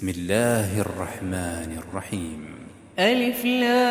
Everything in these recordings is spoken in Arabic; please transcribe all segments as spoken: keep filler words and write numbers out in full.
بسم الله الرحمن الرحيم. ألف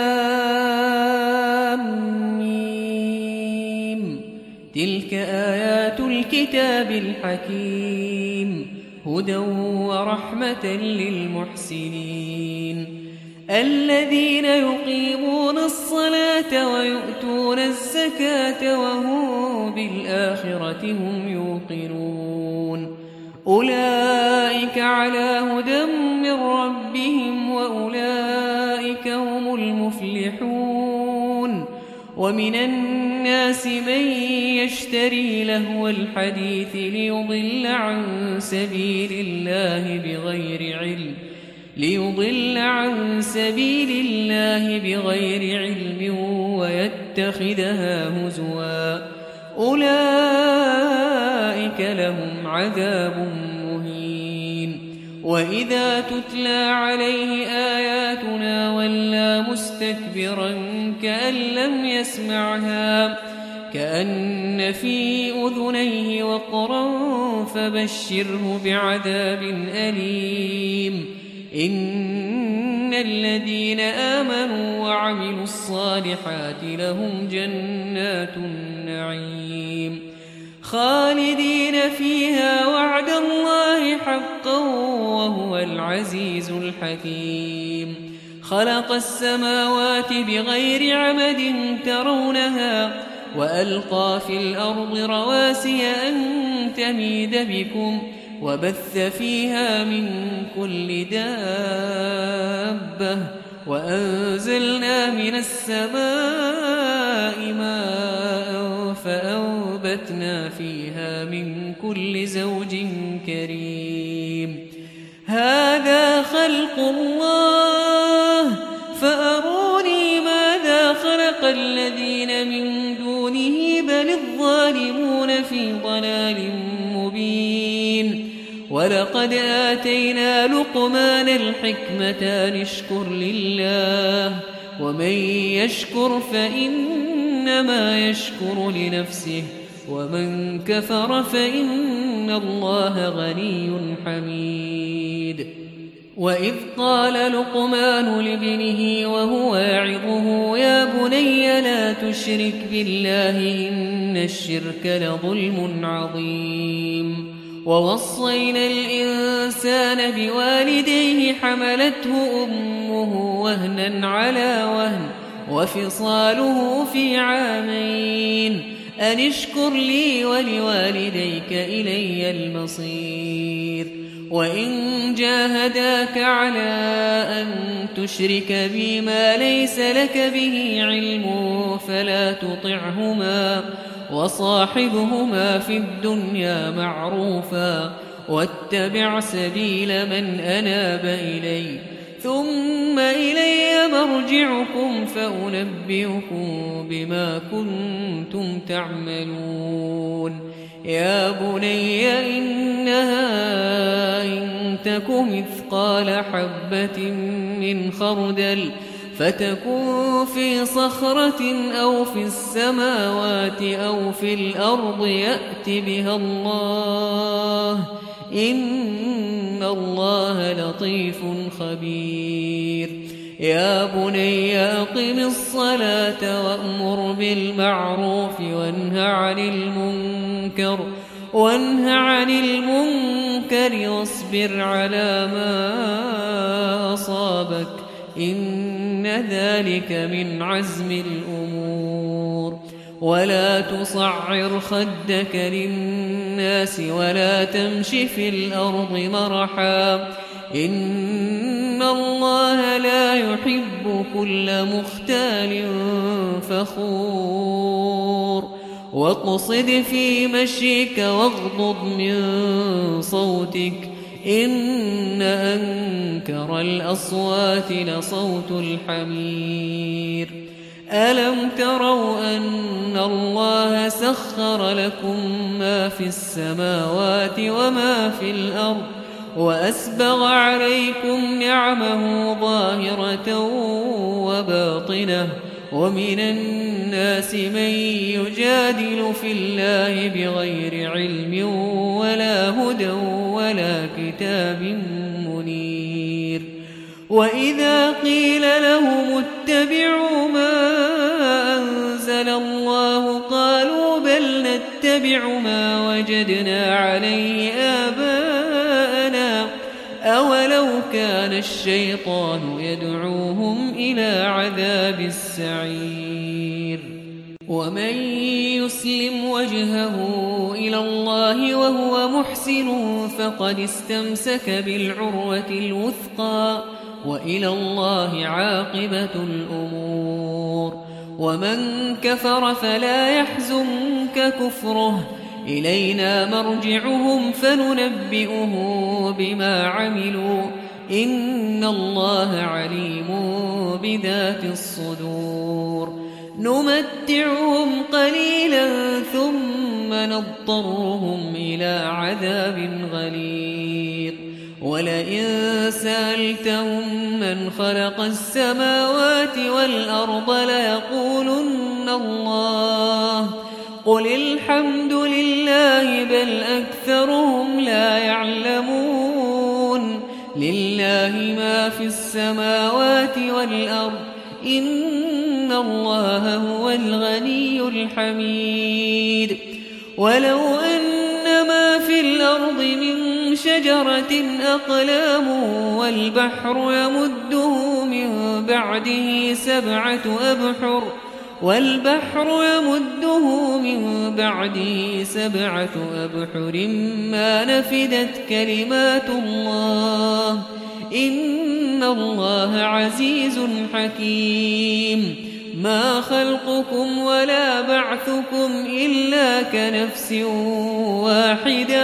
لام ميم. تلك آيات الكتاب الحكيم، هدى ورحمة للمحسنين الذين يقيمون الصلاة ويؤتون الزكاة وهم بالآخرة هم يوقنون. أولئك على هدى من ربهم وأولئك هم المفلحون. ومن الناس من يشتري لهو الحديث ليضل عن سبيل الله بغير علم ليضل عن سبيل الله بغير علم ويتخذها هزوا. أولئك لهم عذاب مهين. وإذا تتلى عليه آياتنا ولى مستكبرا كأن لم يسمعها كأن في أذنيه وقرا فبشره بعذاب أليم. إن الذين آمنوا وعملوا الصالحات لهم جنات النعيم خالدين فيها وعد الله حقا وهو العزيز الحكيم. خلق السماوات بغير عمد ترونها وألقى في الأرض رواسي أن تميد بكم وبث فيها من كل دابة وأنزلنا من السماء ماء فأنبتنا فيها من كل زوج كريم. هذا خلق الله فأروني ماذا خلق الذين من دونه بل الظالمون في ضلال مبين. ولقد آتينا لقمان الحكمة أن اشكر لله ومن يشكر فإنما يشكر لنفسه ومن كفر فإن الله غني حميد. وإذ قال لقمان لابنه وهو يعظه يا بني لا تشرك بالله إن الشرك لظلم عظيم. ووصينا الإنسان بوالديه حملته أمه وهنا على وهن وفصاله في عامين أن اشكر لي ولوالديك إلي المصير. وإن جاهداك على أن تشرك بي ما ليس لك به علم فلا تطعهما وصاحبهما في الدنيا معروفا واتبع سبيل من أناب إلي ثم إلي مرجعكم فأنبئكم بما كنتم تعملون. يا بني إنها إن تك مثقال حبة من خردل فتكن في صخرة أو في السماوات أو في الأرض يأت بها الله إن الله لطيف خبير. يا بني أقم الصلاة وأمر بالمعروف وانه عن المنكر وانه عن المنكر واصبر على ما أصابك إن ذلك من عزم الأمور. ولا تصعر خدك للناس ولا تمش في الأرض مرحا إن الله لا يحب كل مختال فخور. واقصد في مشيك واغضض من صوتك إن أنكر الأصوات لصوت الحمير. ألم تروا أن الله سخر لكم ما في السماوات وما في الأرض وأسبغ عليكم نعمه ظاهرة وباطنة ومن الناس من يجادل في الله بغير علم ولا هدى ولا كتاب منير وإذا قيل لهم اتبعوا ما أنزل الله قالوا بل نتبع ما وجدنا عليه آباءنا أولو كان الشيطان يدعوهم إلى عذاب السعير ومن يسلم وجهه إلى الله وهو محسن فقد استمسك بالعروة الوثقى وإلى الله عاقبة الأمور ومن كفر فلا يحزنك كفره إلينا مرجعهم فننبئه بما عملوا إن الله عليم بذات الصدور نمتعهم قليلا ثم نضطرهم إلى عذاب غليظ ولئن سألتهم من خلق السماوات والأرض ليقولن الله قل الحمد لله بل أكثرهم لا يعلمون لله ما في السماوات والأرض إن الله هو الغني الحميد ولو أن ما في الأرض من شجرة أقلام والبحر يمده من بعده سبعة أبحر والبحر يمده من بعده سبعة أبحر ما نفدت كلمات الله إن الله عزيز حكيم ما خلقكم ولا بعثكم إلا كنفس واحدة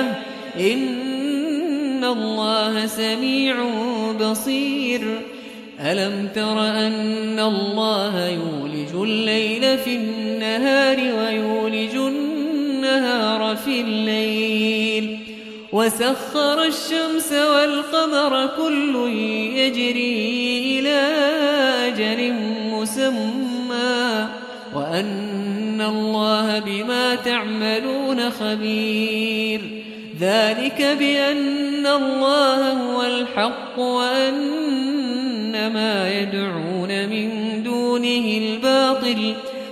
إن الله سميع بصير ألم تر أن الله يولج الليل في النهار ويولج النهار في الليل وسخر الشمس والقمر كل يجري إلى أجل مسمى وأن الله بما تعملون خبير ذلك بأن الله هو الحق وأن ما يدعون من دونه الباطل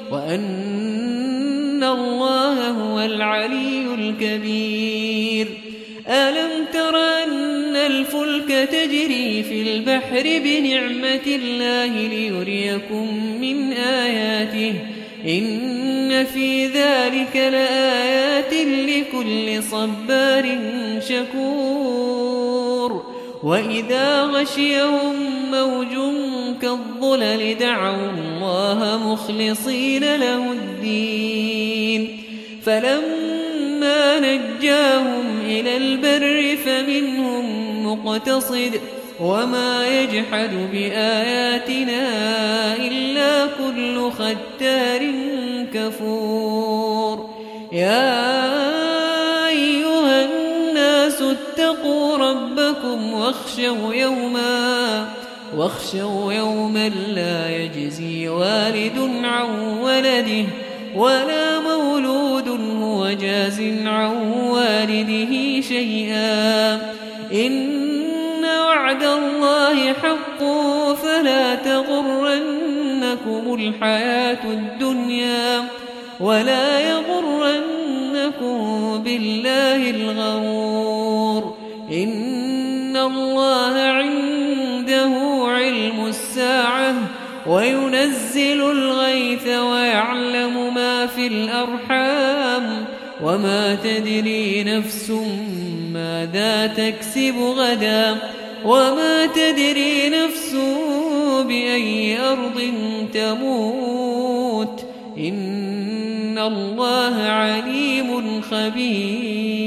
وأن الله هو العلي الكبير ألم تر أن الفلك تجري في البحر بنعمة الله ليريكم من آياته إن في ذلك لآيات لكل صبار شكور وإذا غشيهم موج كالظلل دعوا الله مخلصين له الدين فلما نجاهم إلى البر فمنهم مقتصد وما يجحد بآياتنا إلا كل ختار كفور يا أيها الناس اتقوا ربكم واخشوا يوما واخشوا يوما لا يجزي والد عن ولده ولا مولود هو جاز عن والده شيئا إن وعد الله حق فلا تغرنكم الحياة الدنيا ولا يغرنكم بالله الغرور إن الله عنده علم الساعة وينزل الغيث ويعلم ما في الأرحام وما تدري نفس ماذا تكسب غدا وما تدري نفس بأي أرض تموت إن الله عليم خبير